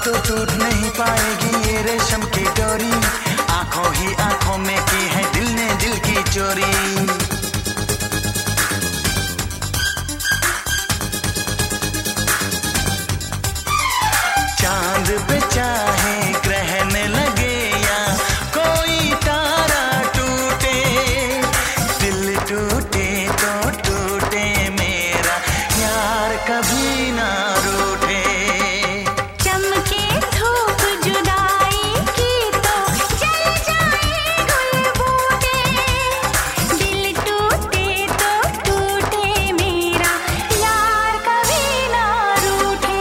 तो टूट नहीं पाएगी ये रेशम की डोरी। आंखों ही आंखों में की है दिल ने दिल की चोरी। चांद पे चाहे ग्रहण लगे या कोई तारा टूटे, दिल टूटे तो टूटे मेरा यार कभी ना रूठे। चमके धूप जुदाई की तो जल जाए गुल बूटे, दिल टूटे तो टूटे मेरा यार कभी ना रूठे।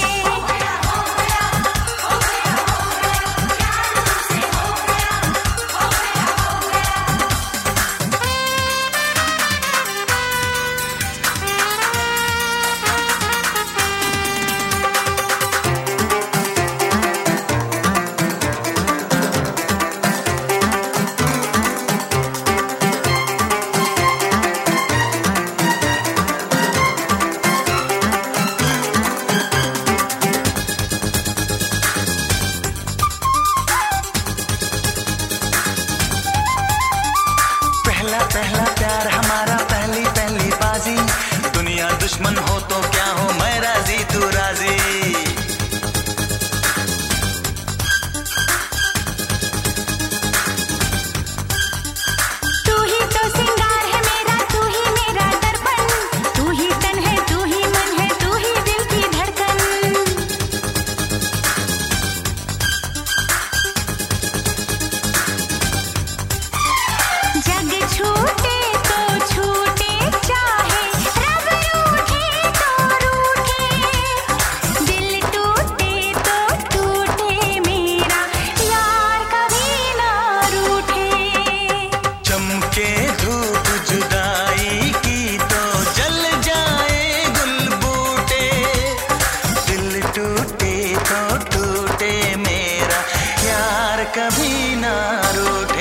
पहला प्यार हमारा पहली पहली बाजी, दुनिया दुश्मन हो तो क्या हो मैं राजी तू राजी। तू ही तो सिंगार है मेरा, तू ही मेरा दर्पण, तू ही तन है, तू ही मन है, तू ही दिल की धड़कन। जग छूटे तो छूटे चाहे रब रूठे तो रूठे, दिल टूटे तो टूटे मेरा यार कभी ना रूठे। चमके धूप जुदाई की तो जल जाए गुल बूटे, दिल टूटे तो टूटे मेरा यार कभी ना रूठे।